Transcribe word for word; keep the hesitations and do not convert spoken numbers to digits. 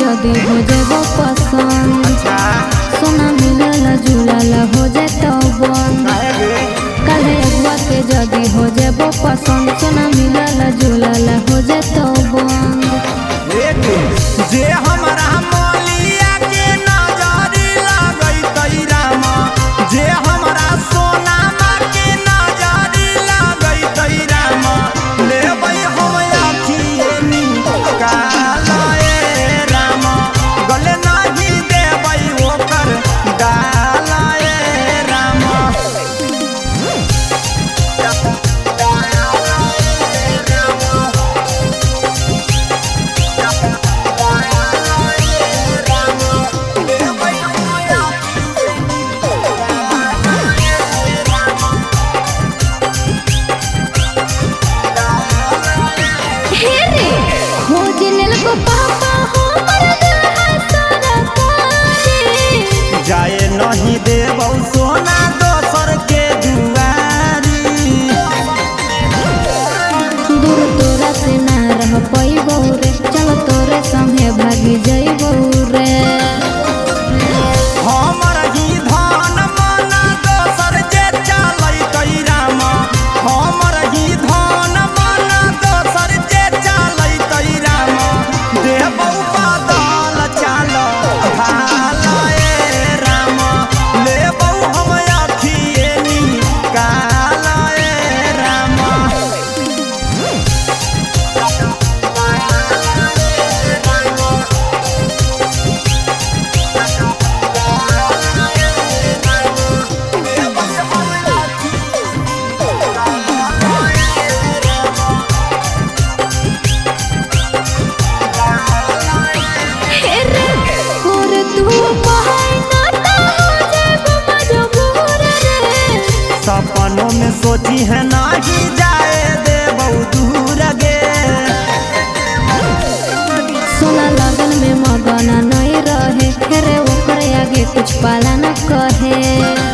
जदी हो जेबो पसंद सोना मिलला जुलाला हो जेतो बंद काले अगुआ के जदी हो जेबो पसंद सोना मिलला जुलाला हो जेतो बंद जे हमरा मौलिया के नजरी लगई तई रामा जे हमरा सोना के नजरी लगई तई रामा लेबै हम आखिए नी काले रामा गले नाही देबै ओकर डाले रामा जाए नहीं देबौ सोना दोसर के दुआरी दूर तोरा से ना रह पैबौ रे चलो तोरे संगे भागी जइबौ रे हमर ही धन मन दोसर जे चलै तई रामा हमर ही धन मन दोसर जे चलै तई रामा देबौ बदल चाल भाले रामा लेबौ हम आखिए नी काले रामा सपनों में सोची है नहीं जाए देबौ दूर गे सोना लगन में मगन नहीं रहे रे ओकरे आगे कुछ पाला न कहे।